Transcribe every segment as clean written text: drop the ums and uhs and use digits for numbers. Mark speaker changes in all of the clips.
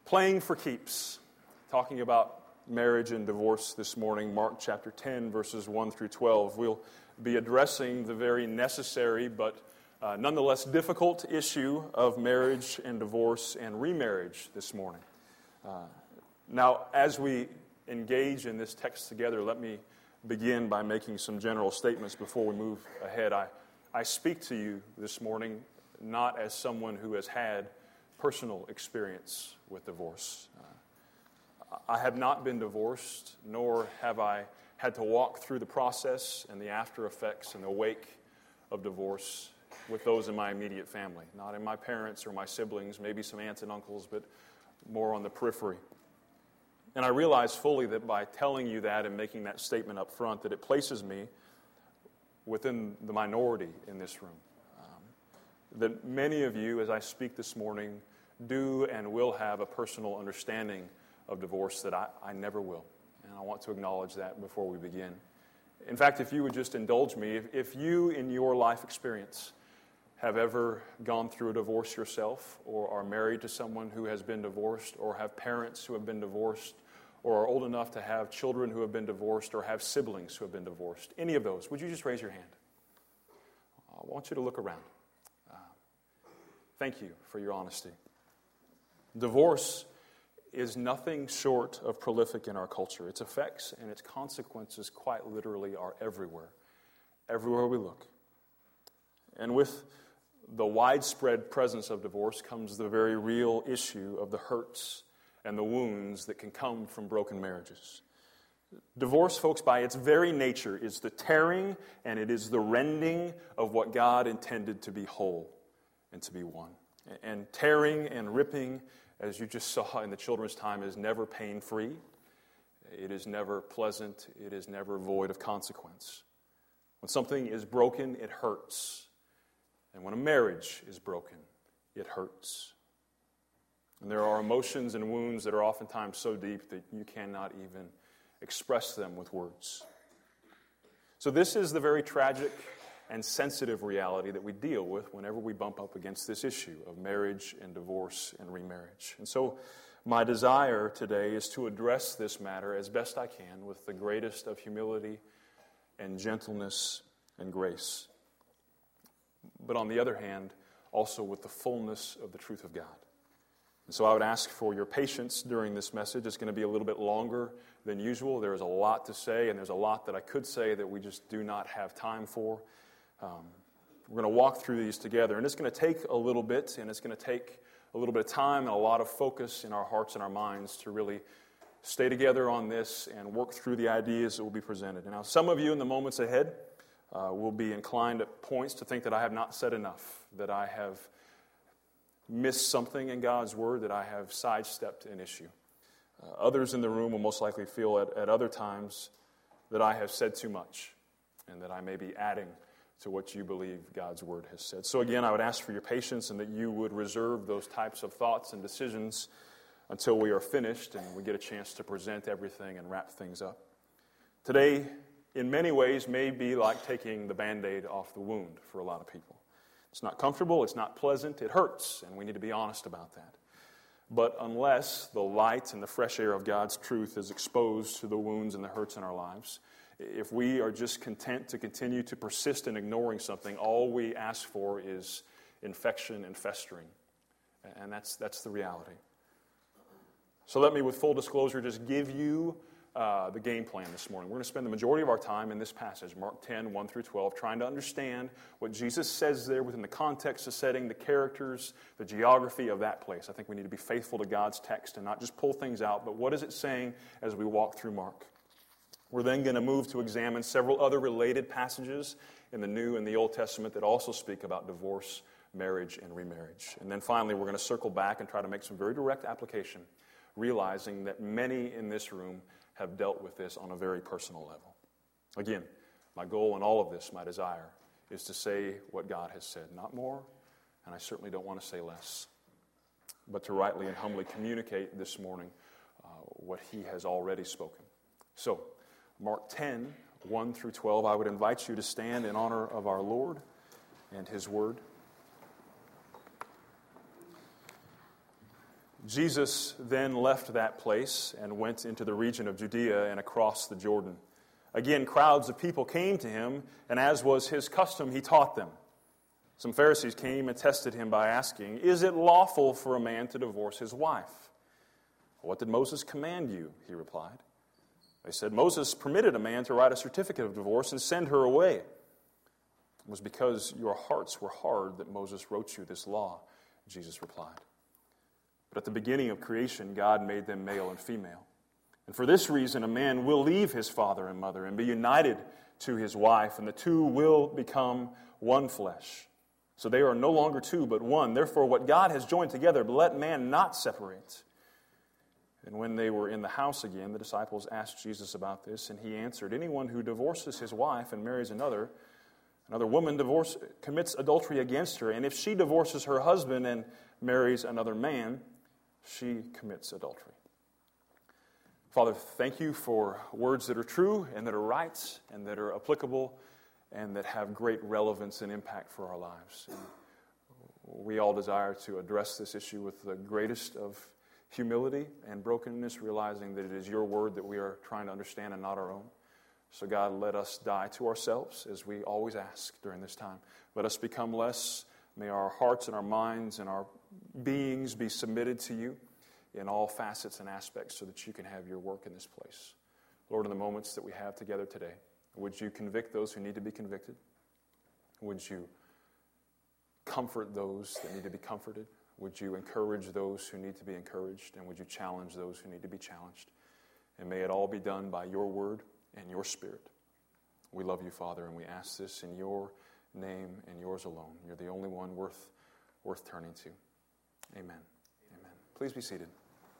Speaker 1: Playing for keeps. Talking about marriage and divorce this morning, Mark chapter 10, verses 1 through 12. We'll be addressing the very necessary but nonetheless difficult issue of marriage and divorce and remarriage this morning. Now, as we engage in this text together, let me begin by making some general statements before we move ahead. I speak to you this morning not as someone who has had personal experience with divorce. I have not been divorced, nor have I had to walk through the process and the after effects and the wake of divorce with those in my immediate family. Not in my parents or my siblings, maybe some aunts and uncles, but more on the periphery. And I realize fully that by telling you that and making that statement up front, that it places me within the minority in this room. That many of you, as I speak this morning, do and will have a personal understanding of divorce that I never will. And I want to acknowledge that before we begin. In fact, if you would just indulge me, if you in your life experience have ever gone through a divorce yourself, or are married to someone who has been divorced, or have parents who have been divorced, or are old enough to have children who have been divorced, or have siblings who have been divorced, any of those, would you just raise your hand? I want you to look around. Thank you for your honesty. Divorce is nothing short of prolific in our culture. Its effects and its consequences quite literally are everywhere we look. And with the widespread presence of divorce comes the very real issue of the hurts and the wounds that can come from broken marriages. Divorce, folks, by its very nature, is the tearing and it is the rending of what God intended to be whole and to be one. And tearing and ripping, as you just saw in the children's time, is never pain-free. It is never pleasant. It is never void of consequence. When something is broken, it hurts. And when a marriage is broken, it hurts. And there are emotions and wounds that are oftentimes so deep that you cannot even express them with words. So this is the very tragic and sensitive reality that we deal with whenever we bump up against this issue of marriage and divorce and remarriage. And so my desire today is to address this matter as best I can with the greatest of humility and gentleness and grace. But on the other hand, also with the fullness of the truth of God. And so I would ask for your patience during this message. It's going to be a little bit longer than usual. There is a lot to say, and there's a lot that I could say that we just do not have time for. We're going to walk through these together, and it's going to take a little bit, and it's going to take a little bit of time and a lot of focus in our hearts and our minds to really stay together on this and work through the ideas that will be presented. And now, some of you in the moments ahead will be inclined at points to think that I have not said enough, that I have missed something in God's Word, that I have sidestepped an issue. Others in the room will most likely feel at other times that I have said too much and that I may be adding to what you believe God's Word has said. So again, I would ask for your patience and that you would reserve those types of thoughts and decisions until we are finished and we get a chance to present everything and wrap things up. Today, in many ways, may be like taking the Band-Aid off the wound for a lot of people. It's not comfortable, it's not pleasant, it hurts, and we need to be honest about that. But unless the light and the fresh air of God's truth is exposed to the wounds and the hurts in our lives, if we are just content to continue to persist in ignoring something, all we ask for is infection and festering. And that's the reality. So let me, with full disclosure, just give you the game plan this morning. We're going to spend the majority of our time in this passage, Mark 10, 1 through 12, trying to understand what Jesus says there within the context, the setting, the characters, the geography of that place. I think we need to be faithful to God's text and not just pull things out, but what is it saying as we walk through Mark? We're then going to move to examine several other related passages in the New and the Old Testament that also speak about divorce, marriage, and remarriage. And then finally, we're going to circle back and try to make some very direct application, realizing that many in this room have dealt with this on a very personal level. Again, my goal in all of this, my desire, is to say what God has said, not more, and I certainly don't want to say less, but to rightly and humbly communicate this morning what He has already spoken. So, Mark 10, 1 through 12, I would invite you to stand in honor of our Lord and His Word. Jesus then left that place and went into the region of Judea and across the Jordan. Again, crowds of people came to him, and as was his custom, he taught them. Some Pharisees came and tested him by asking, "Is it lawful for a man to divorce his wife?" "What did Moses command you?" he replied. They said, "Moses permitted a man to write a certificate of divorce and send her away." "It was because your hearts were hard that Moses wrote you this law," Jesus replied. "But at the beginning of creation, God made them male and female. And for this reason, a man will leave his father and mother and be united to his wife, and the two will become one flesh. So they are no longer two, but one. Therefore, what God has joined together, let man not separate." And when they were in the house again, the disciples asked Jesus about this, and he answered, "Anyone who divorces his wife and marries another woman commits adultery against her. And if she divorces her husband and marries another man, she commits adultery." Father, thank you for words that are true and that are right and that are applicable and that have great relevance and impact for our lives. And we all desire to address this issue with the greatest of humility and brokenness, realizing that it is your word that we are trying to understand and not our own. So God, let us die to ourselves as we always ask during this time. Let us become less. May our hearts and our minds and our beings be submitted to you in all facets and aspects so that you can have your work in this place. Lord, in the moments that we have together today, would you convict those who need to be convicted? Would you comfort those that need to be comforted? Would you encourage those who need to be encouraged? And would you challenge those who need to be challenged? And may it all be done by your word and your spirit. We love you, Father, and we ask this in your name and yours alone. You're the only one worth turning to. Amen. Amen. Please be seated.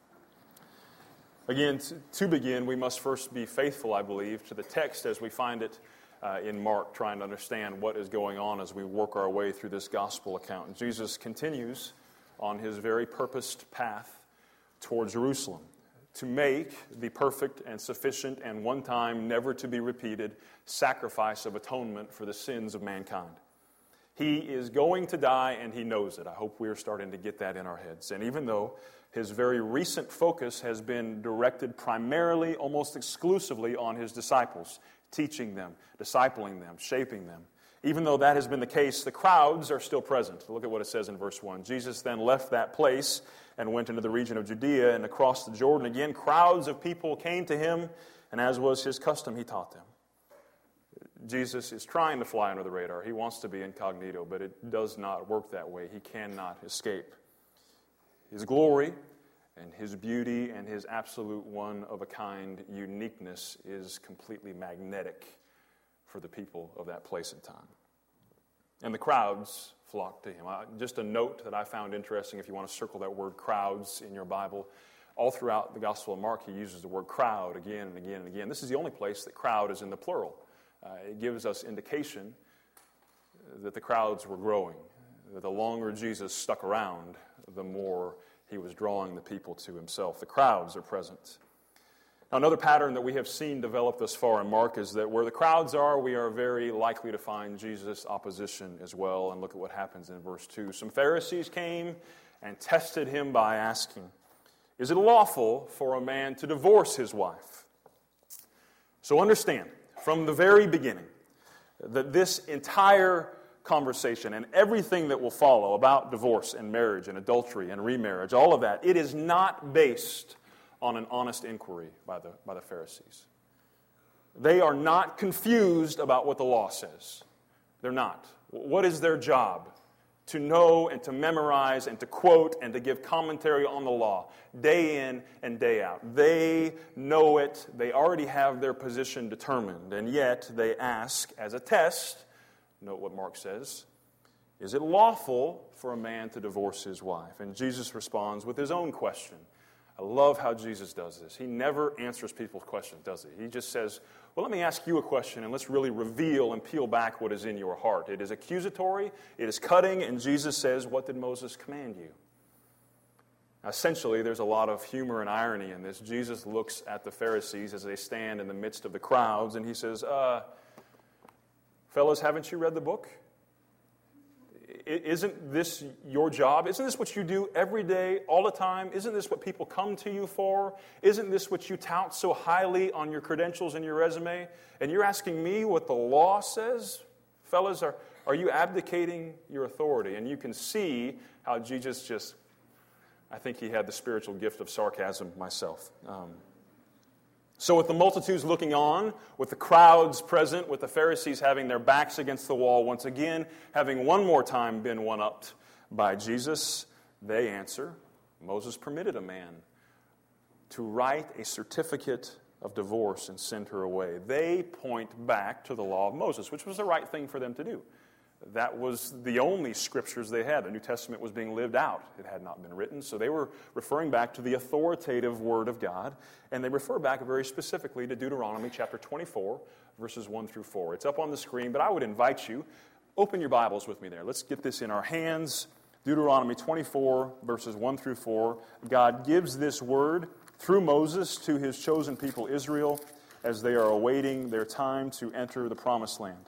Speaker 1: Again, to begin, we must first be faithful, I believe, to the text as we find it in Mark, trying to understand what is going on as we work our way through this gospel account. And Jesus continues on his very purposed path toward Jerusalem to make the perfect and sufficient and one-time, never-to-be-repeated sacrifice of atonement for the sins of mankind. He is going to die, and he knows it. I hope we are starting to get that in our heads. And even though his very recent focus has been directed primarily, almost exclusively, on his disciples, teaching them, discipling them, shaping them, even though that has been the case, the crowds are still present. Look at what it says in verse 1. Jesus then left that place and went into the region of Judea and across the Jordan. Again, crowds of people came to him, and as was his custom, he taught them. Jesus is trying to fly under the radar. He wants to be incognito, but it does not work that way. He cannot escape. His glory and his beauty and his absolute one-of-a-kind uniqueness is completely magnetic for the people of that place and time. And the crowds flocked to him. Just a note that I found interesting, if you want to circle that word crowds in your Bible, all throughout the Gospel of Mark, he uses the word crowd again and again and again. This is the only place that crowd is in the plural. It gives us indication that the crowds were growing, that the longer Jesus stuck around, the more he was drawing the people to himself. The crowds are present. Now, another pattern that we have seen develop thus far in Mark is that where the crowds are, we are very likely to find Jesus' opposition as well. And look at what happens in verse 2. Some Pharisees came and tested him by asking, "Is it lawful for a man to divorce his wife?" So understand, from the very beginning, that this entire conversation and everything that will follow about divorce and marriage and adultery and remarriage, all of that, it is not based on an honest inquiry by the Pharisees. They are not confused about what the law says. They're not. What is their job? To know and to memorize and to quote and to give commentary on the law day in and day out. They know it. They already have their position determined. And yet they ask as a test, note what Mark says, is it lawful for a man to divorce his wife? And Jesus responds with his own question. I love how Jesus does this. He never answers people's questions, does he? He just says, well, let me ask you a question, and let's really reveal and peel back what is in your heart. It is accusatory, it is cutting, and Jesus says, what did Moses command you? Now, essentially, there's a lot of humor and irony in this. Jesus looks at the Pharisees as they stand in the midst of the crowds, and he says, fellas, haven't you read the book? Isn't this your job? Isn't this what you do every day, all the time? Isn't this what people come to you for? Isn't this what you tout so highly on your credentials and your resume? And you're asking me what the law says? Fellas, are you abdicating your authority? And you can see how Jesus just, I think he had the spiritual gift of sarcasm myself. So with the multitudes looking on, with the crowds present, with the Pharisees having their backs against the wall once again, having one more time been one-upped by Jesus, they answer, Moses permitted a man to write a certificate of divorce and send her away. They point back to the law of Moses, which was the right thing for them to do. That was the only scriptures they had. The New Testament was being lived out. It had not been written. So they were referring back to the authoritative Word of God. And they refer back very specifically to Deuteronomy chapter 24, verses 1 through 4. It's up on the screen, but I would invite you, open your Bibles with me there. Let's get this in our hands. Deuteronomy 24, verses 1 through 4. God gives this word through Moses to his chosen people Israel as they are awaiting their time to enter the promised land.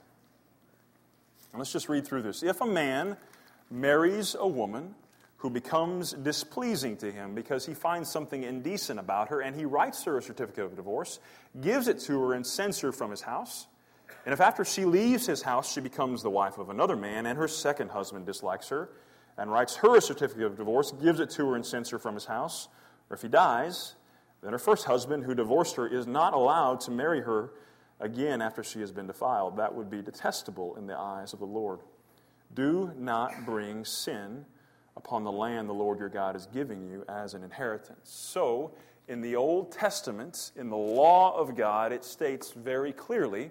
Speaker 1: And let's just read through this. If a man marries a woman who becomes displeasing to him because he finds something indecent about her, and he writes her a certificate of divorce, gives it to her and sends her from his house, and if after she leaves his house she becomes the wife of another man, and her second husband dislikes her, and writes her a certificate of divorce, gives it to her and sends her from his house, or if he dies, then her first husband who divorced her is not allowed to marry her again after she has been defiled. That would be detestable in the eyes of the Lord. Do not bring sin upon the land the Lord your God is giving you as an inheritance. So, in the Old Testament, in the law of God, it states very clearly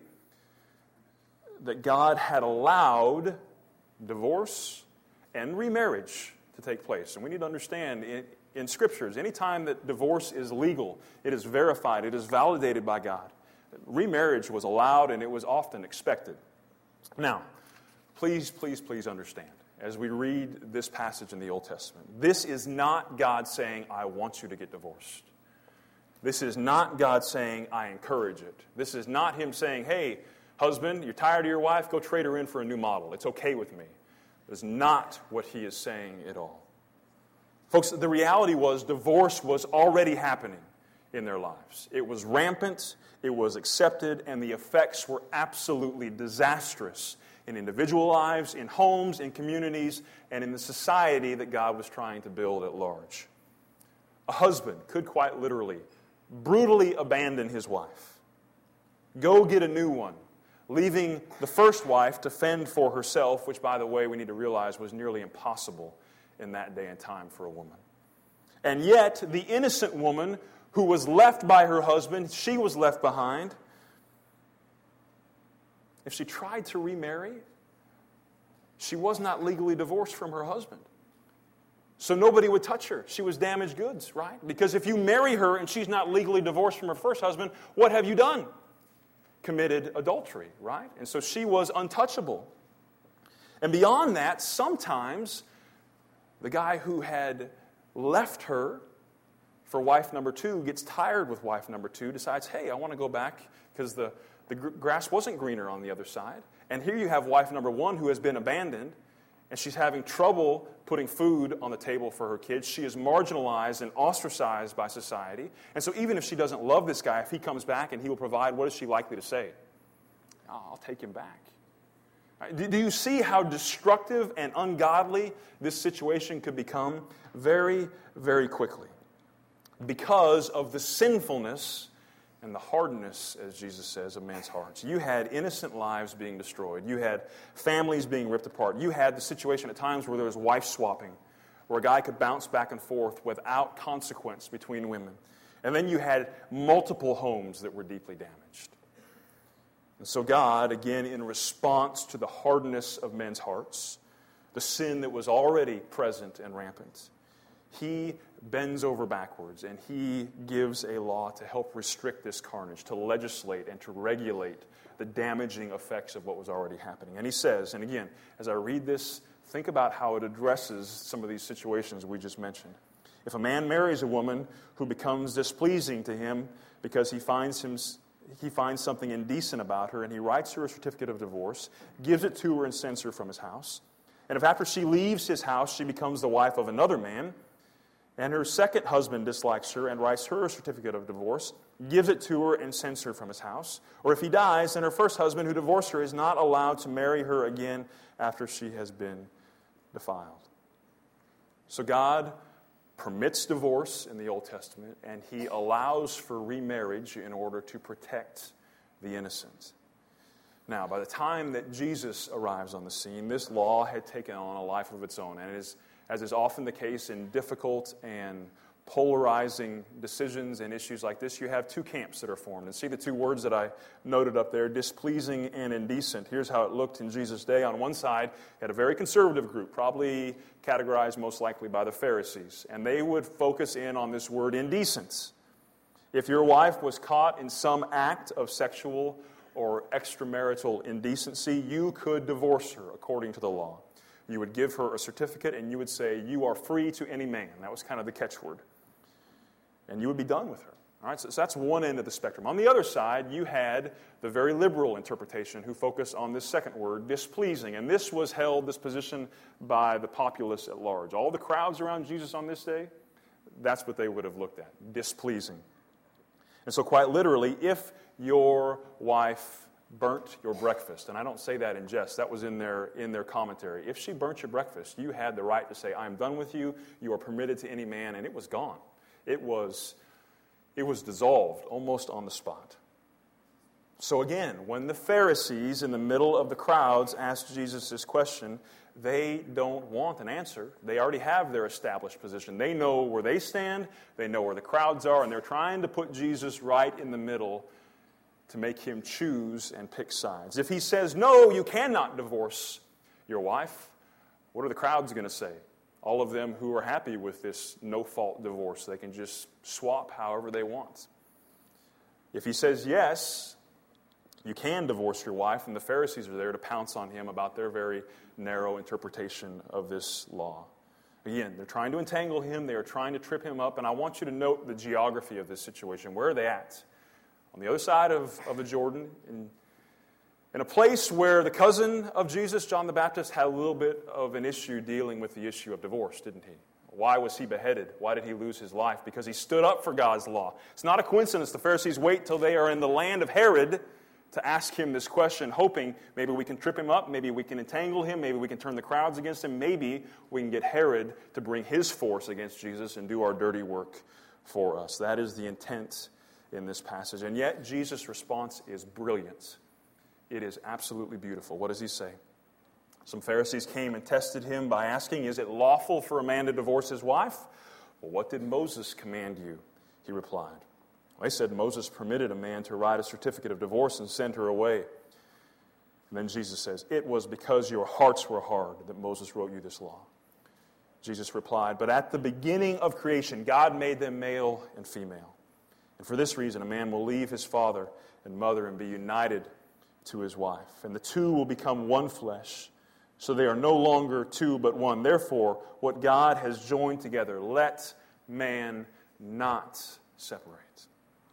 Speaker 1: that God had allowed divorce and remarriage to take place. And we need to understand in Scriptures, anytime that divorce is legal, it is verified, it is validated by God. Remarriage was allowed, and it was often expected. Now, please understand, as we read this passage in the Old Testament, this is not God saying, I want you to get divorced. This is not God saying, I encourage it. This is not him saying, hey, husband, you're tired of your wife, go trade her in for a new model. It's okay with me. That is not what he is saying at all. Folks, the reality was divorce was already happening in their lives. It was rampant, it was accepted, and the effects were absolutely disastrous in individual lives, in homes, in communities, and in the society that God was trying to build at large. A husband could quite literally brutally abandon his wife, go get a new one, leaving the first wife to fend for herself, which, by the way, we need to realize was nearly impossible in that day and time for a woman. And yet, the innocent woman who was left by her husband, she was left behind. If she tried to remarry, she was not legally divorced from her husband. So nobody would touch her. She was damaged goods, right? Because if you marry her and she's not legally divorced from her first husband, what have you done? Committed adultery, right? And so she was untouchable. And beyond that, sometimes the guy who had left her for wife number two gets tired with wife number two, decides, hey, I want to go back because the grass wasn't greener on the other side. And here you have wife number one who has been abandoned, and she's having trouble putting food on the table for her kids. She is marginalized and ostracized by society. And so even if she doesn't love this guy, if he comes back and he will provide, what is she likely to say? Oh, I'll take him back. Do you see how destructive and ungodly this situation could become very, very quickly? Because of the sinfulness and the hardness, as Jesus says, of man's hearts. You had innocent lives being destroyed. You had families being ripped apart. You had the situation at times where there was wife swapping, where a guy could bounce back and forth without consequence between women. And then you had multiple homes that were deeply damaged. And so God, again, in response to the hardness of men's hearts, the sin that was already present and rampant, He bends over backwards and He gives a law to help restrict this carnage, to legislate and to regulate the damaging effects of what was already happening. And He says, and again, as I read this, think about how it addresses some of these situations we just mentioned. If a man marries a woman who becomes displeasing to him because he finds something indecent about her, and he writes her a certificate of divorce, gives it to her and sends her from his house. And if after she leaves his house, she becomes the wife of another man, and her second husband dislikes her and writes her a certificate of divorce, gives it to her, and sends her from his house, or if he dies, then her first husband who divorced her is not allowed to marry her again after she has been defiled. So God permits divorce in the Old Testament, and he allows for remarriage in order to protect the innocent. Now, by the time that Jesus arrives on the scene, this law had taken on a life of its own, and as is often the case in difficult and polarizing decisions and issues like this, you have two camps that are formed. And see the two words that I noted up there, displeasing and indecent. Here's how it looked in Jesus' day. On one side, you had a very conservative group, probably categorized most likely by the Pharisees, and they would focus in on this word indecent. If your wife was caught in some act of sexual or extramarital indecency, you could divorce her according to the law. You would give her a certificate and you would say, "You are free to any man." That was kind of the catchword. And you would be done with her. All right, so that's one end of the spectrum. On the other side, you had the very liberal interpretation who focused on this second word, displeasing. And this position by the populace at large. All the crowds around Jesus on this day, that's what they would have looked at, displeasing. And so quite literally, if your wife burnt your breakfast, and I don't say that in jest, that was in their commentary. If she burnt your breakfast, you had the right to say, "I am done with you, you are permitted to any man," and it was gone. It was dissolved almost on the spot. So again, when the Pharisees in the middle of the crowds asked Jesus this question, they don't want an answer. They already have their established position. They know where they stand, they know where the crowds are, and they're trying to put Jesus right in the middle to make him choose and pick sides. If he says, "No, you cannot divorce your wife," what are the crowds going to say? All of them who are happy with this no-fault divorce. They can just swap however they want. If he says, "Yes, you can divorce your wife," and the Pharisees are there to pounce on him about their very narrow interpretation of this law. Again, they're trying to entangle him. They are trying to trip him up. And I want you to note the geography of this situation. Where are they at? On the other side of the Jordan, in a place where the cousin of Jesus, John the Baptist, had a little bit of an issue dealing with the issue of divorce, didn't he? Why was he beheaded? Why did he lose his life? Because he stood up for God's law. It's not a coincidence the Pharisees wait till they are in the land of Herod to ask him this question, hoping maybe we can trip him up, maybe we can entangle him, maybe we can turn the crowds against him, maybe we can get Herod to bring his force against Jesus and do our dirty work for us. That is the intent in this passage. And yet Jesus' response is brilliant. It is absolutely beautiful. What does he say? Some Pharisees came and tested him by asking, "Is it lawful for a man to divorce his wife?" "Well, what did Moses command you?" He replied. They said, "Moses permitted a man to write a certificate of divorce and send her away." And then Jesus says, "It was because your hearts were hard that Moses wrote you this law." Jesus replied, "But at the beginning of creation, God made them male and female. And for this reason, a man will leave his father and mother and be united to his wife, and the two will become one flesh. So they are no longer two but one. Therefore, what God has joined together, let man not separate."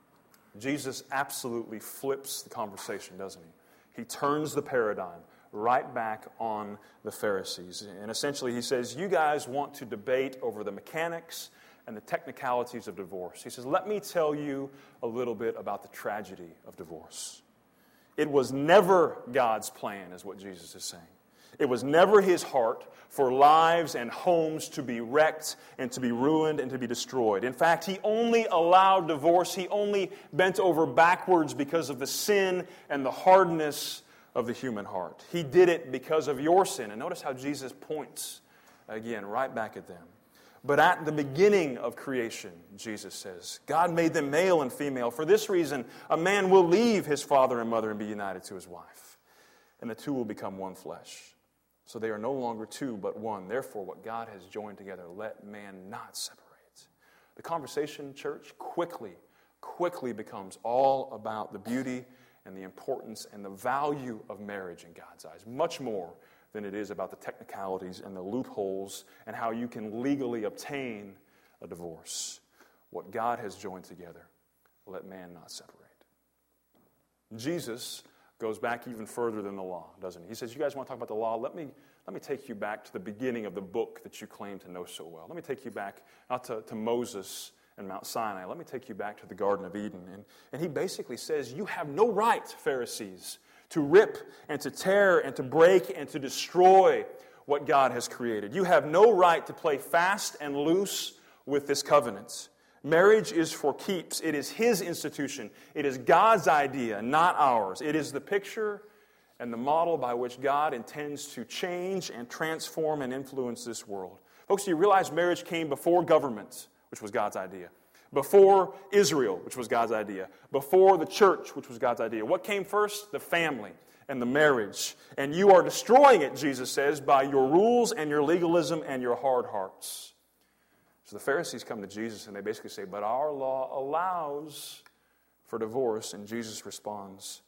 Speaker 1: Jesus absolutely flips the conversation, doesn't he? He turns the paradigm right back on the Pharisees. And essentially he says, "You guys want to debate over the mechanics and the technicalities of divorce." He says, "Let me tell you a little bit about the tragedy of divorce." It was never God's plan, is what Jesus is saying. It was never his heart for lives and homes to be wrecked and to be ruined and to be destroyed. In fact, he only allowed divorce. He only bent over backwards because of the sin and the hardness of the human heart. He did it because of your sin. And notice how Jesus points, again, right back at them. But at the beginning of creation, Jesus says, God made them male and female. For this reason, a man will leave his father and mother and be united to his wife, and the two will become one flesh. So they are no longer two, but one. Therefore, what God has joined together, let man not separate. The conversation, church, quickly becomes all about the beauty and the importance and the value of marriage in God's eyes, much more than it is about the technicalities and the loopholes and how you can legally obtain a divorce. What God has joined together, let man not separate. Jesus goes back even further than the law, doesn't he? He says, "You guys want to talk about the law? Let me let me take you back to the beginning of the book that you claim to know so well. Let me take you back, not to Moses and Mount Sinai. Let me take you back to the Garden of Eden. And he basically says, you have no right, Pharisees, to rip and to tear and to break and to destroy what God has created. You have no right to play fast and loose with this covenant. Marriage is for keeps. It is His institution. It is God's idea, not ours. It is the picture and the model by which God intends to change and transform and influence this world. Folks, do you realize marriage came before government, which was God's idea? Before Israel, which was God's idea. Before the church, which was God's idea. What came first? The family and the marriage. And you are destroying it, Jesus says, by your rules and your legalism and your hard hearts. So the Pharisees come to Jesus and they basically say, but our law allows for divorce. And Jesus responds,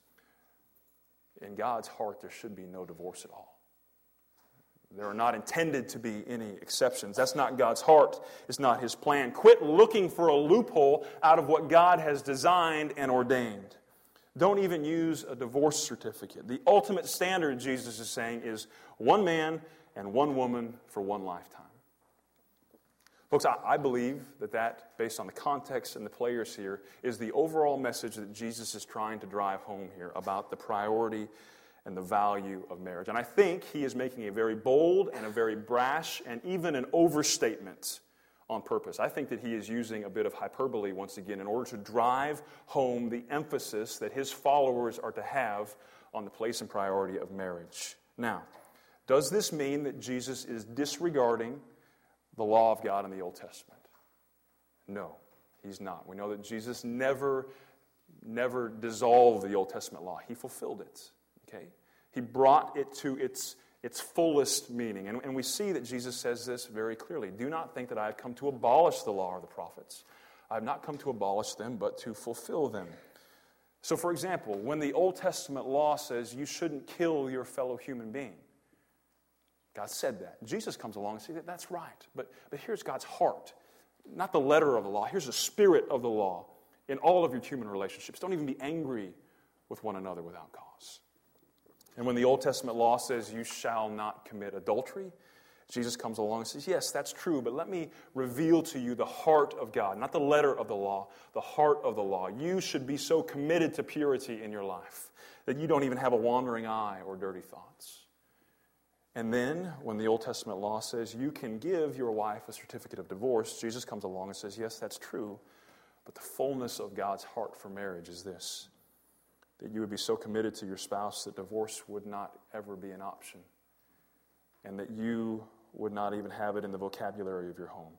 Speaker 1: in God's heart there should be no divorce at all. There are not intended to be any exceptions. That's not God's heart. It's not His plan. Quit looking for a loophole out of what God has designed and ordained. Don't even use a divorce certificate. The ultimate standard, Jesus is saying, is one man and one woman for one lifetime. Folks, I believe that, based on the context and the players here, is the overall message that Jesus is trying to drive home here about the priority and the value of marriage. And I think He is making a very bold and a very brash and even an overstatement on purpose. I think that He is using a bit of hyperbole once again in order to drive home the emphasis that His followers are to have on the place and priority of marriage. Now, does this mean that Jesus is disregarding the law of God in the Old Testament? No, He's not. We know that Jesus never dissolved the Old Testament law. He fulfilled it. Okay? He brought it to its fullest meaning. And we see that Jesus says this very clearly. Do not think that I have come to abolish the law or the prophets. I have not come to abolish them, but to fulfill them. So, for example, when the Old Testament law says you shouldn't kill your fellow human being, God said that. Jesus comes along and says that that's right. But here's God's heart. Not the letter of the law. Here's the spirit of the law in all of your human relationships. Don't even be angry with one another without cause. And when the Old Testament law says you shall not commit adultery, Jesus comes along and says, yes, that's true, but let me reveal to you the heart of God, not the letter of the law, the heart of the law. You should be so committed to purity in your life that you don't even have a wandering eye or dirty thoughts. And then, when the Old Testament law says you can give your wife a certificate of divorce, Jesus comes along and says, yes, that's true, but the fullness of God's heart for marriage is this, that you would be so committed to your spouse that divorce would not ever be an option, and that you would not even have it in the vocabulary of your home.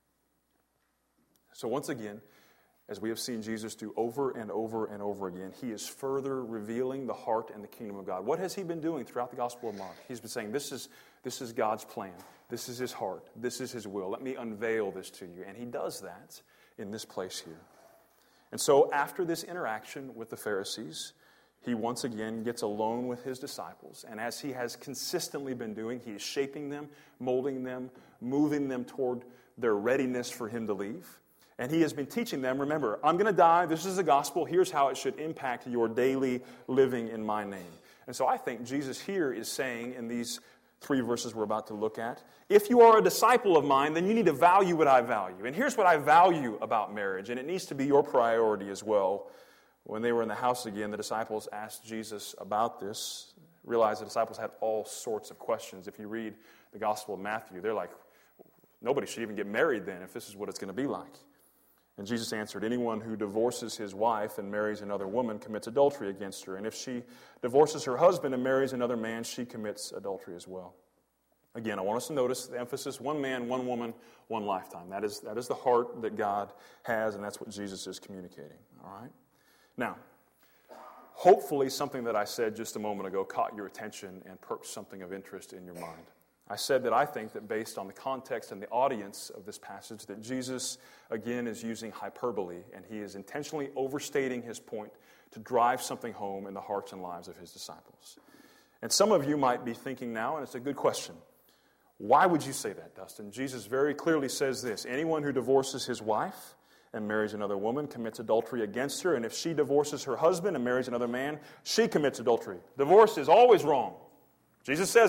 Speaker 1: So once again, as we have seen Jesus do over and over and over again, He is further revealing the heart and the kingdom of God. What has He been doing throughout the Gospel of Mark? He's been saying, this is God's plan. This is His heart. This is His will. Let me unveil this to you. And He does that in this place here. And so after this interaction with the Pharisees, He once again gets alone with His disciples. And as He has consistently been doing, He is shaping them, molding them, moving them toward their readiness for Him to leave. And He has been teaching them, remember, I'm going to die. This is the gospel. Here's how it should impact your daily living in my name. And so I think Jesus here is saying in these 3 verses we're about to look at, if you are a disciple of mine, then you need to value what I value. And here's what I value about marriage, and it needs to be your priority as well. When they were in the house again, the disciples asked Jesus about this. Realize the disciples had all sorts of questions. If you read the Gospel of Matthew, they're like, nobody should even get married then if this is what it's going to be like. And Jesus answered, anyone who divorces his wife and marries another woman commits adultery against her. And if she divorces her husband and marries another man, she commits adultery as well. Again, I want us to notice the emphasis, one man, one woman, one lifetime. That is the heart that God has, and that's what Jesus is communicating. All right? Now, hopefully something that I said just a moment ago caught your attention and perked something of interest in your mind. I said that I think that based on the context and the audience of this passage, that Jesus, again, is using hyperbole, and He is intentionally overstating His point to drive something home in the hearts and lives of His disciples. And some of you might be thinking now, and it's a good question, why would you say that, Dustin? Jesus very clearly says this, anyone who divorces his wife and marries another woman commits adultery against her, and if she divorces her husband and marries another man, she commits adultery. Divorce is always wrong. Jesus says it.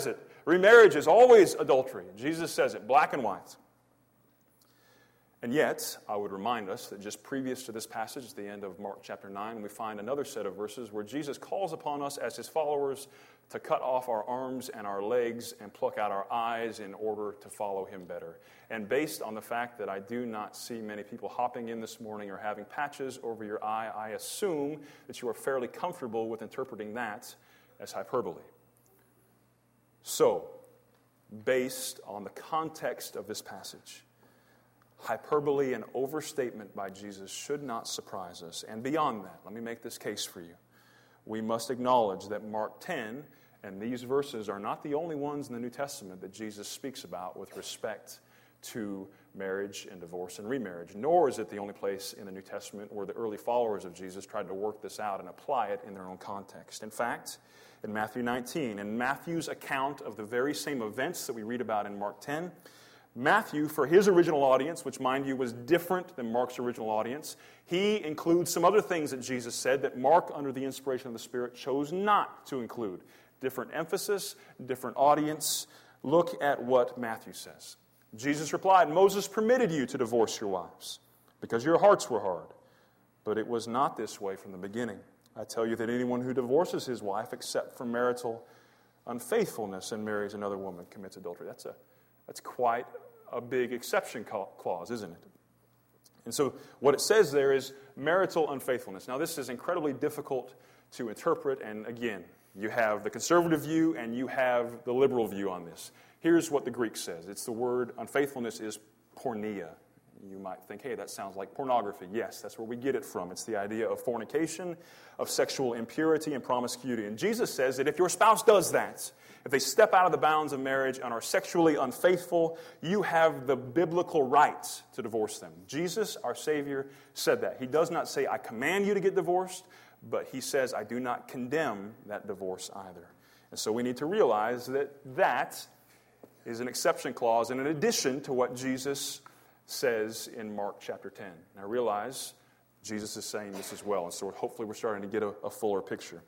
Speaker 1: Remarriage is always adultery. Jesus says it, black and white. And yet, I would remind us that just previous to this passage, at the end of Mark chapter 9, we find another set of verses where Jesus calls upon us as his followers to cut off our arms and our legs and pluck out our eyes in order to follow him better. And based on the fact that I do not see many people hopping in this morning or having patches over your eye, I assume that you are fairly comfortable with interpreting that as hyperbole. So, based on the context of this passage, hyperbole and overstatement by Jesus should not surprise us. And beyond that, let me make this case for you. We must acknowledge that Mark 10 and these verses are not the only ones in the New Testament that Jesus speaks about with respect to marriage and divorce and remarriage, nor is it the only place in the New Testament where the early followers of Jesus tried to work this out and apply it in their own context. In fact, in Matthew 19, in Matthew's account of the very same events that we read about in Mark 10, Matthew, for his original audience, which, mind you, was different than Mark's original audience, he includes some other things that Jesus said that Mark, under the inspiration of the Spirit, chose not to include. Different emphasis, different audience. Look at what Matthew says. Jesus replied, "Moses permitted you to divorce your wives because your hearts were hard. But it was not this way from the beginning. I tell you that anyone who divorces his wife except for marital unfaithfulness and marries another woman commits adultery." That's quite a big exception clause, isn't it? And so what it says there is marital unfaithfulness. Now, this is incredibly difficult to interpret, and again, you have the conservative view and you have the liberal view on this. Here's what the Greek says. It's the word unfaithfulness is porneia. You might think, hey, that sounds like pornography. Yes, that's where we get it from. It's the idea of fornication, of sexual impurity and promiscuity. And Jesus says that if your spouse does that, if they step out of the bounds of marriage and are sexually unfaithful, you have the biblical right to divorce them. Jesus, our Savior, said that. He does not say, I command you to get divorced, but he says, I do not condemn that divorce either. And so we need to realize that that is an exception clause and in addition to what Jesus says in Mark chapter 10. Now realize Jesus is saying this as well, and so hopefully we're starting to get a fuller picture.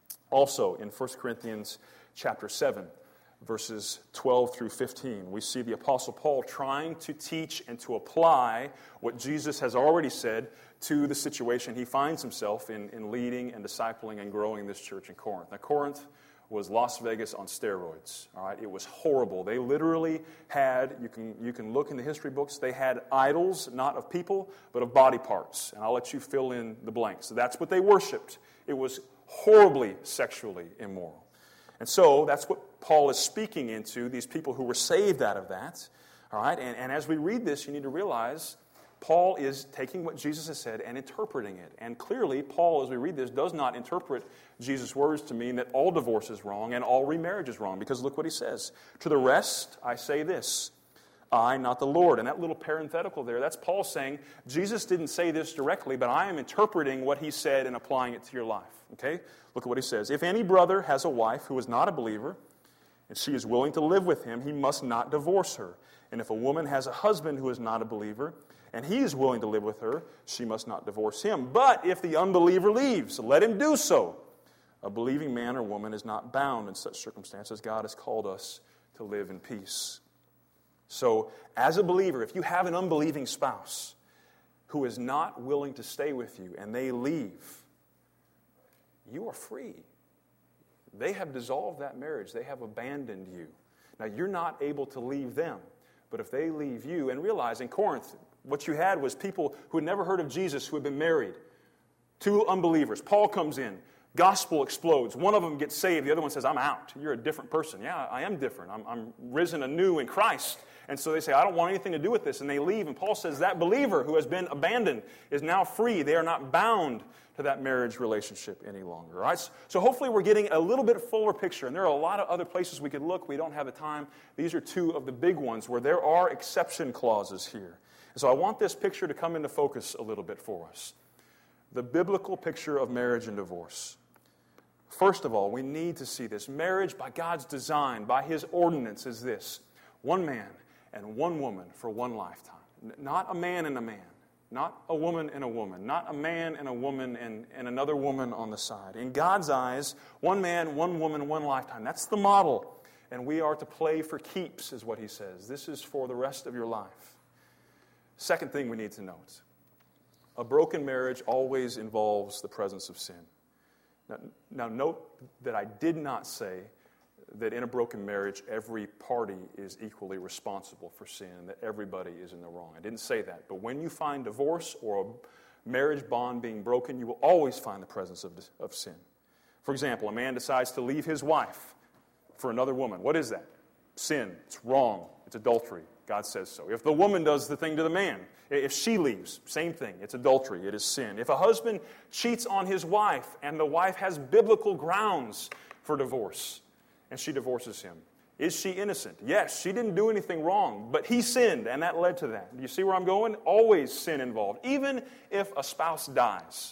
Speaker 1: Also, in 1 Corinthians chapter 7, verses 12 through 15, we see the Apostle Paul trying to teach and to apply what Jesus has already said to the situation he finds himself in leading and discipling and growing this church in Corinth. Now, Corinth was Las Vegas on steroids. All right, it was horrible. They literally had, you can look in the history books, they had idols, not of people, but of body parts. And I'll let you fill in the blanks. So that's what they worshipped. It was horribly sexually immoral. And so that's what Paul is speaking into, these people who were saved out of that. All right, and as we read this, you need to realize Paul is taking what Jesus has said and interpreting it. And clearly, Paul, as we read this, does not interpret Jesus' words to mean that all divorce is wrong and all remarriage is wrong. Because look what he says. To the rest, I say this, I, not the Lord. And that little parenthetical there, that's Paul saying, Jesus didn't say this directly, but I am interpreting what he said and applying it to your life. Okay? Look at what he says. If any brother has a wife who is not a believer, and she is willing to live with him, he must not divorce her. And if a woman has a husband who is not a believer, and he is willing to live with her, she must not divorce him. But if the unbeliever leaves, let him do so. A believing man or woman is not bound in such circumstances. God has called us to live in peace. So, as a believer, if you have an unbelieving spouse who is not willing to stay with you and they leave, you are free. They have dissolved that marriage. They have abandoned you. Now, you're not able to leave them. But if they leave you, and realize in Corinth, what you had was people who had never heard of Jesus who had been married. Two unbelievers. Paul comes in. Gospel explodes. One of them gets saved. The other one says, I'm out. You're a different person. Yeah, I am different. I'm risen anew in Christ. And so they say, I don't want anything to do with this. And they leave. And Paul says that believer who has been abandoned is now free. They are not bound to that marriage relationship any longer. All right? So hopefully we're getting a little bit fuller picture. And there are a lot of other places we could look. We don't have the time. These are two of the big ones where there are exception clauses here. And so I want this picture to come into focus a little bit for us. The biblical picture of marriage and divorce. First of all, we need to see this. Marriage, by God's design, by His ordinance, is this. One man and one woman for one lifetime. Not a man and a man. Not a woman and a woman. Not a man and a woman and another woman on the side. In God's eyes, one man, one woman, one lifetime. That's the model. and we are to play for keeps, is what he says. This is for the rest of your life. Second thing we need to note, a broken marriage always involves the presence of sin. Now note that I did not say that in a broken marriage, every party is equally responsible for sin, that everybody is in the wrong. I didn't say that. But when you find divorce or a marriage bond being broken, you will always find the presence of sin. For example, a man decides to leave his wife for another woman. What is that? Sin. It's wrong. It's adultery. God says so. If the woman does the thing to the man, if she leaves, same thing. It's adultery. It is sin. If a husband cheats on his wife and the wife has biblical grounds for divorce, and she divorces him, is she innocent? Yes, she didn't do anything wrong, but he sinned, and that led to that. Do you see where I'm going? Always sin involved. Even if a spouse dies.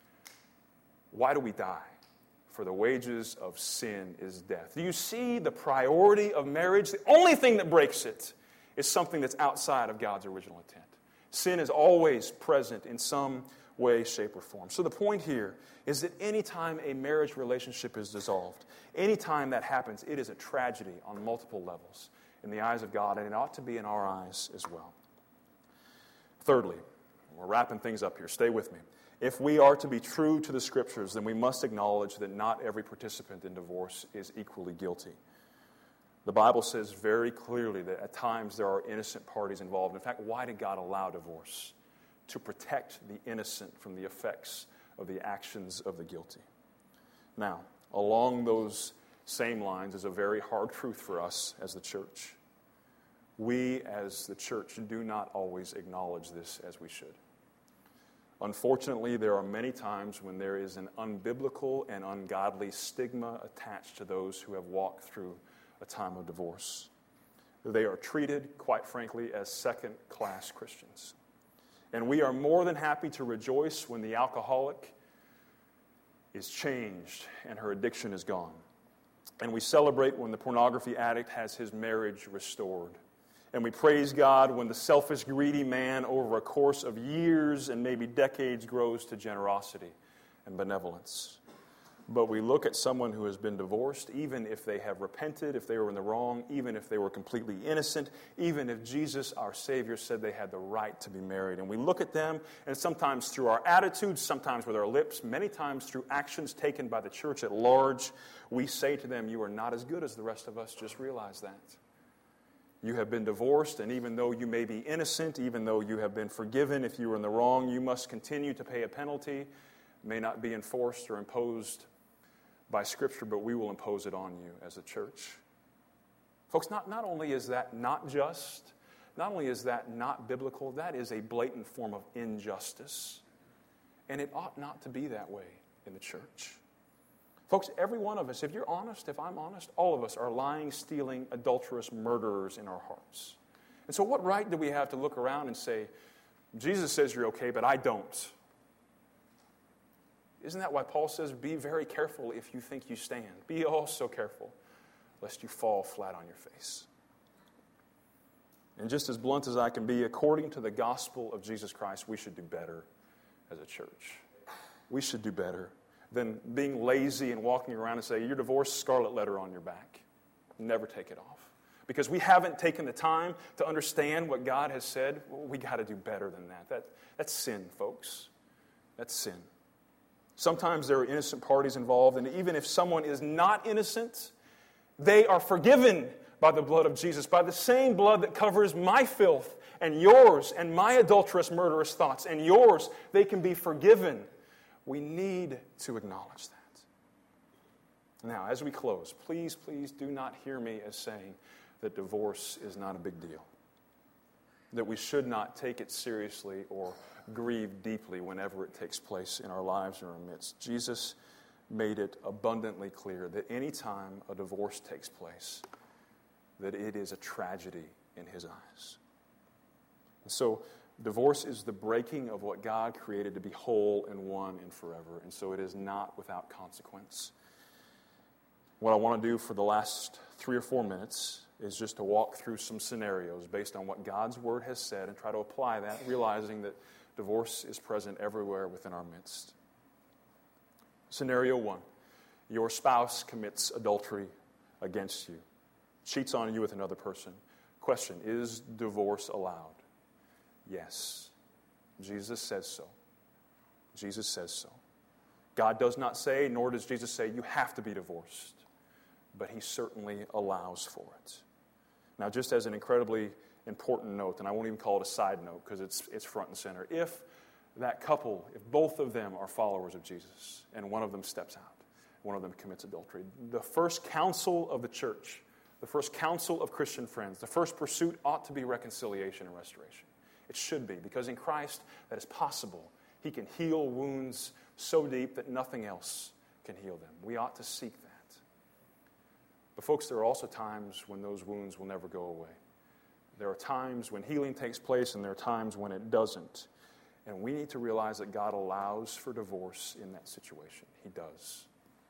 Speaker 1: Why do we die? For the wages of sin is death. Do you see the priority of marriage? The only thing that breaks it is something that's outside of God's original intent. Sin is always present in some way, shape, or form. So the point here is that anytime a marriage relationship is dissolved, anytime that happens, it is a tragedy on multiple levels in the eyes of God, and it ought to be in our eyes as well. Thirdly, we're wrapping things up here. Stay with me. If we are to be true to the Scriptures, then we must acknowledge that not every participant in divorce is equally guilty. The Bible says very clearly that at times there are innocent parties involved. In fact, why did God allow divorce? To protect the innocent from the effects of the actions of the guilty. Now, along those same lines is a very hard truth for us as the church. We as the church do not always acknowledge this as we should. Unfortunately, there are many times when there is an unbiblical and ungodly stigma attached to those who have walked through a time of divorce. They are treated, quite frankly, as second-class Christians. And we are more than happy to rejoice when the alcoholic is changed and her addiction is gone. And we celebrate when the pornography addict has his marriage restored. And we praise God when the selfish, greedy man over a course of years and maybe decades grows to generosity and benevolence. But we look at someone who has been divorced, even if they have repented, if they were in the wrong, even if they were completely innocent, even if Jesus, our Savior, said they had the right to be married. And we look at them, and sometimes through our attitudes, sometimes with our lips, many times through actions taken by the church at large, we say to them, you are not as good as the rest of us, just realize that. You have been divorced, and even though you may be innocent, even though you have been forgiven, if you were in the wrong, you must continue to pay a penalty. It may not be enforced or imposed by Scripture, but we will impose it on you as a church. Folks, not only is that not just, not only is that not biblical, that is a blatant form of injustice. And it ought not to be that way in the church. Folks, every one of us, if you're honest, if I'm honest, all of us are lying, stealing, adulterous murderers in our hearts. And so what right do we have to look around and say, Jesus says you're okay, but I don't? Isn't that why Paul says, be very careful if you think you stand? Be also careful, lest you fall flat on your face. And just as blunt as I can be, according to the gospel of Jesus Christ, we should do better as a church. We should do better than being lazy and walking around and say, you're divorced, scarlet letter on your back. Never take it off. Because we haven't taken the time to understand what God has said. We got to do better than that. That's sin, folks. That's sin. Sometimes there are innocent parties involved, and even if someone is not innocent, they are forgiven by the blood of Jesus, by the same blood that covers my filth and yours and my adulterous, murderous thoughts and yours. They can be forgiven. We need to acknowledge that. Now, as we close, please do not hear me as saying that divorce is not a big deal, that we should not take it seriously or grieve deeply whenever it takes place in our lives or our midst. Jesus made it abundantly clear that any time a divorce takes place, that it is a tragedy in his eyes. And so divorce is the breaking of what God created to be whole and one and forever, and so it is not without consequence. What I want to do for the last 3 or 4 minutes is just to walk through some scenarios based on what God's Word has said and try to apply that, realizing that divorce is present everywhere within our midst. Scenario 1, your spouse commits adultery against you. cheats on you with another person. Question, is divorce allowed? Yes. Jesus says so. Jesus says so. God does not say, nor does Jesus say, you have to be divorced. But he certainly allows for it. Now, just as an incredibly important note, and I won't even call it a side note because it's front and center. If that couple, if both of them are followers of Jesus, and one of them steps out, one of them commits adultery, the first counsel of the church, the first counsel of Christian friends, the first pursuit ought to be reconciliation and restoration. It should be, because in Christ that is possible. He can heal wounds so deep that nothing else can heal them. We ought to seek that. But folks, there are also times when those wounds will never go away. There are times when healing takes place, and there are times when it doesn't. And we need to realize that God allows for divorce in that situation. He does.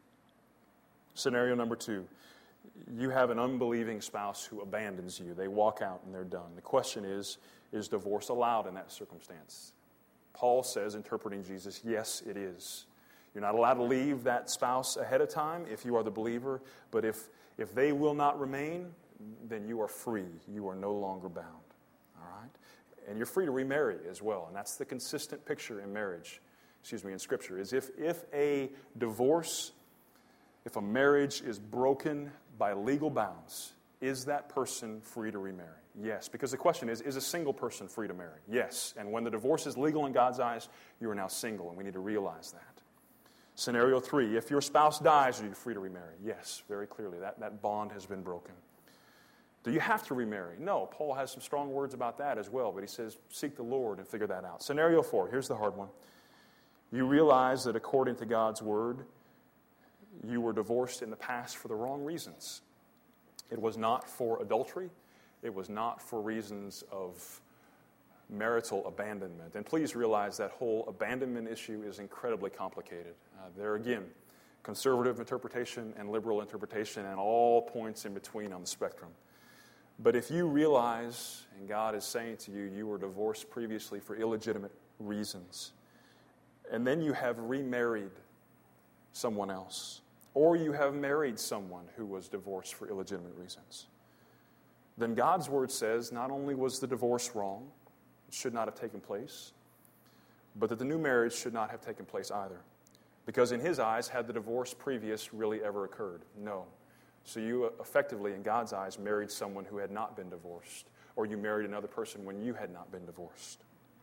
Speaker 1: Scenario number 2. You have an unbelieving spouse who abandons you. They walk out and they're done. The question is divorce allowed in that circumstance? Paul says, interpreting Jesus, yes, it is. You're not allowed to leave that spouse ahead of time if you are the believer, but if they will not remain, then you are free. You are no longer bound. All right? And you're free to remarry as well. And that's the consistent picture in marriage, in Scripture, is if a divorce, if a marriage is broken by legal bounds, is that person free to remarry? Yes, because the question is a single person free to marry? Yes, and when the divorce is legal in God's eyes, you are now single, and we need to realize that. Scenario 3, if your spouse dies, are you free to remarry? Yes, very clearly, that bond has been broken. Do you have to remarry? No, Paul has some strong words about that as well, but he says, seek the Lord and figure that out. Scenario 4, here's the hard one. You realize that according to God's word, you were divorced in the past for the wrong reasons. It was not for adultery. It was not for reasons of marital abandonment. And please realize that whole abandonment issue is incredibly complicated. There again, conservative interpretation and liberal interpretation and all points in between on the spectrum. But if you realize, and God is saying to you, you were divorced previously for illegitimate reasons, and then you have remarried someone else, or you have married someone who was divorced for illegitimate reasons, then God's word says not only was the divorce wrong, it should not have taken place, but that the new marriage should not have taken place either. Because in his eyes, had the divorce previous really ever occurred? No. So you effectively, in God's eyes, married someone who had not been divorced, or you married another person when you had not been divorced.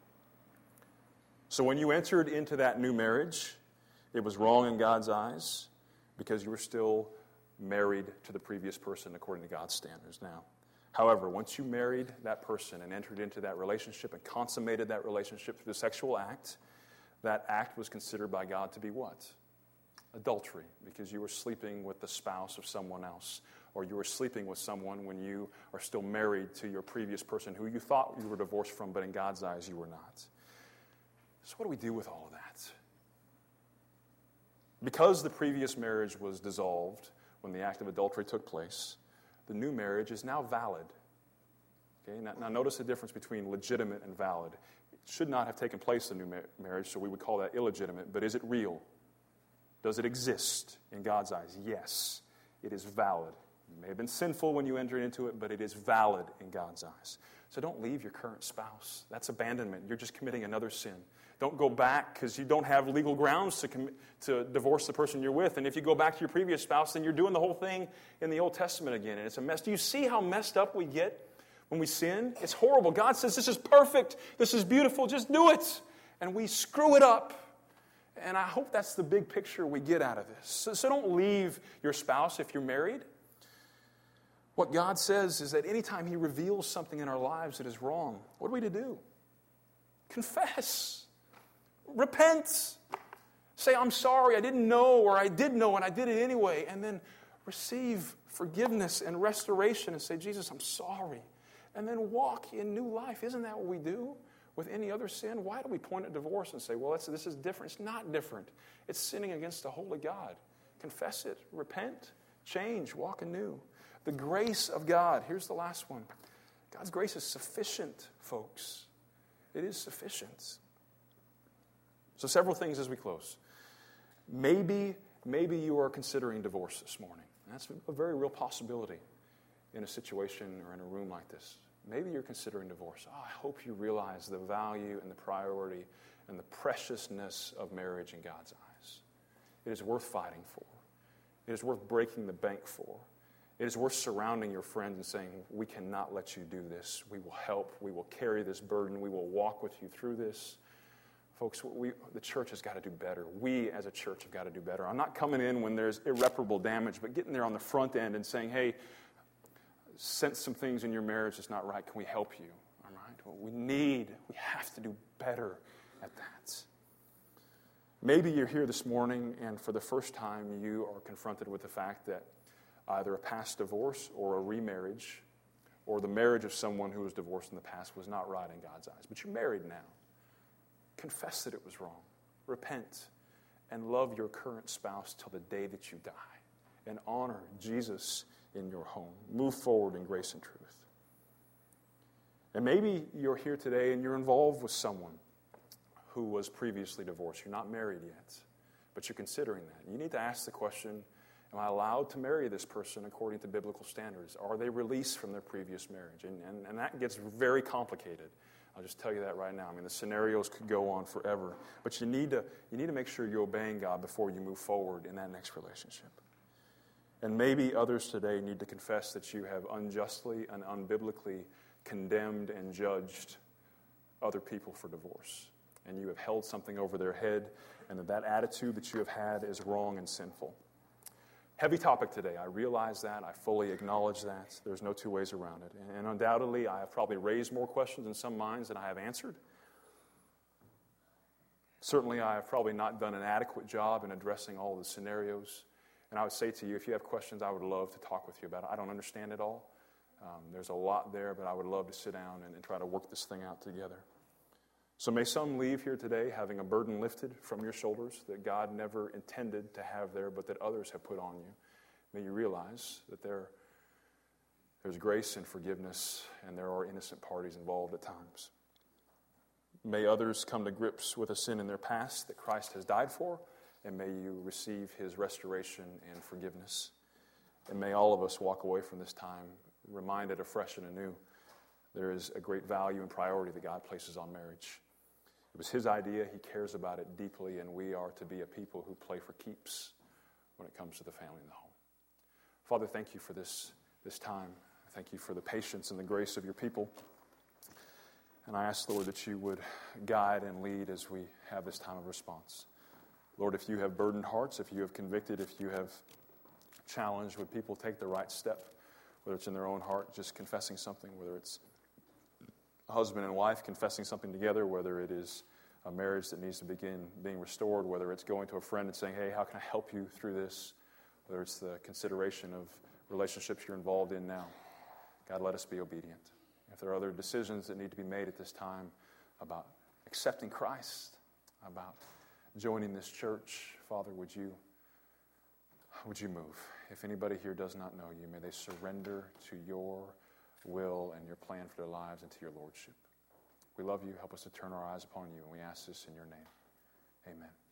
Speaker 1: So when you entered into that new marriage, it was wrong in God's eyes because you were still married to the previous person according to God's standards now. However, once you married that person and entered into that relationship and consummated that relationship through the sexual act, that act was considered by God to be what? Adultery, because you were sleeping with the spouse of someone else, or you were sleeping with someone when you are still married to your previous person who you thought you were divorced from, but in God's eyes you were not. So what do we do with all of that? Because the previous marriage was dissolved when the act of adultery took place, the new marriage is now valid. Okay? Now notice the difference between legitimate and valid. It should not have taken place, the new marriage, so we would call that illegitimate, but is it real? Does it exist in God's eyes? Yes, it is valid. You may have been sinful when you entered into it, but it is valid in God's eyes. So don't leave your current spouse. That's abandonment. You're just committing another sin. Don't go back because you don't have legal grounds to divorce the person you're with. And if you go back to your previous spouse, then you're doing the whole thing in the Old Testament again. And it's a mess. Do you see how messed up we get when we sin? It's horrible. God says, this is perfect. This is beautiful. Just do it. And we screw it up. And I hope that's the big picture we get out of this. So don't leave your spouse if you're married. What God says is that anytime He reveals something in our lives that is wrong, what are we to do? Confess. Repent. Say, I'm sorry, I didn't know, or I did know, and I did it anyway. And then receive forgiveness and restoration and say, Jesus, I'm sorry. And then walk in new life. Isn't that what we do with any other sin? Why do we point at divorce and say, well, this is different? It's not different. It's sinning against the holy God. Confess it. Repent. Change. Walk anew. The grace of God. Here's the last one. God's grace is sufficient, folks. It is sufficient. So several things as we close. Maybe you are considering divorce this morning. That's a very real possibility. in a situation or in a room like this. Maybe you're considering divorce. I hope you realize the value and the priority and the preciousness of marriage in God's eyes. It is worth fighting for. It is worth breaking the bank for. It is worth surrounding your friends and saying, we cannot let you do this. We will help. We will carry this burden. We will walk with you through this. Folks, the church has got to do better. We as a church have got to do better. I'm not coming in when there's irreparable damage, but getting there on the front end and saying, hey, sense some things in your marriage that's not right. Can we help you? All right? Well, we have to do better at that. Maybe you're here this morning and for the first time you are confronted with the fact that either a past divorce or a remarriage or the marriage of someone who was divorced in the past was not right in God's eyes. But you're married now. Confess that it was wrong. Repent and love your current spouse till the day that you die. And honor Jesus in your home. Move forward in grace and truth. And maybe you're here today and you're involved with someone who was previously divorced. You're not married yet, but you're considering that. You need to ask the question, am I allowed to marry this person according to biblical standards? Are they released from their previous marriage? And that gets very complicated. I'll just tell you that right now. I mean, the scenarios could go on forever. But you need to make sure you're obeying God before you move forward in that next relationship. And maybe others today need to confess that you have unjustly and unbiblically condemned and judged other people for divorce. And you have held something over their head, and that attitude that you have had is wrong and sinful. Heavy topic today. I realize that. I fully acknowledge that. There's no two ways around it. And undoubtedly, I have probably raised more questions in some minds than I have answered. Certainly, I have probably not done an adequate job in addressing all of the scenarios. And I would say to you, if you have questions, I would love to talk with you about it. I don't understand it all. There's a lot there, but I would love to sit down and try to work this thing out together. So may some leave here today having a burden lifted from your shoulders that God never intended to have there, but that others have put on you. May you realize that there's grace and forgiveness, and there are innocent parties involved at times. May others come to grips with a sin in their past that Christ has died for, and may you receive his restoration and forgiveness. And may all of us walk away from this time reminded afresh and anew there is a great value and priority that God places on marriage. It was his idea. He cares about it deeply, and we are to be a people who play for keeps when it comes to the family and the home. Father, thank you for this time. Thank you for the patience and the grace of your people. And I ask, Lord, that you would guide and lead as we have this time of response. Lord, if you have burdened hearts, if you have convicted, if you have challenged, would people take the right step, whether it's in their own heart, just confessing something, whether it's a husband and wife confessing something together, whether it is a marriage that needs to begin being restored, whether it's going to a friend and saying, hey, how can I help you through this, whether it's the consideration of relationships you're involved in now. God, let us be obedient. If there are other decisions that need to be made at this time about accepting Christ, about joining this church, Father, would you move? If anybody here does not know you, may they surrender to your will and your plan for their lives and to your lordship. We love you. Help us to turn our eyes upon you, and we ask this in your name. Amen.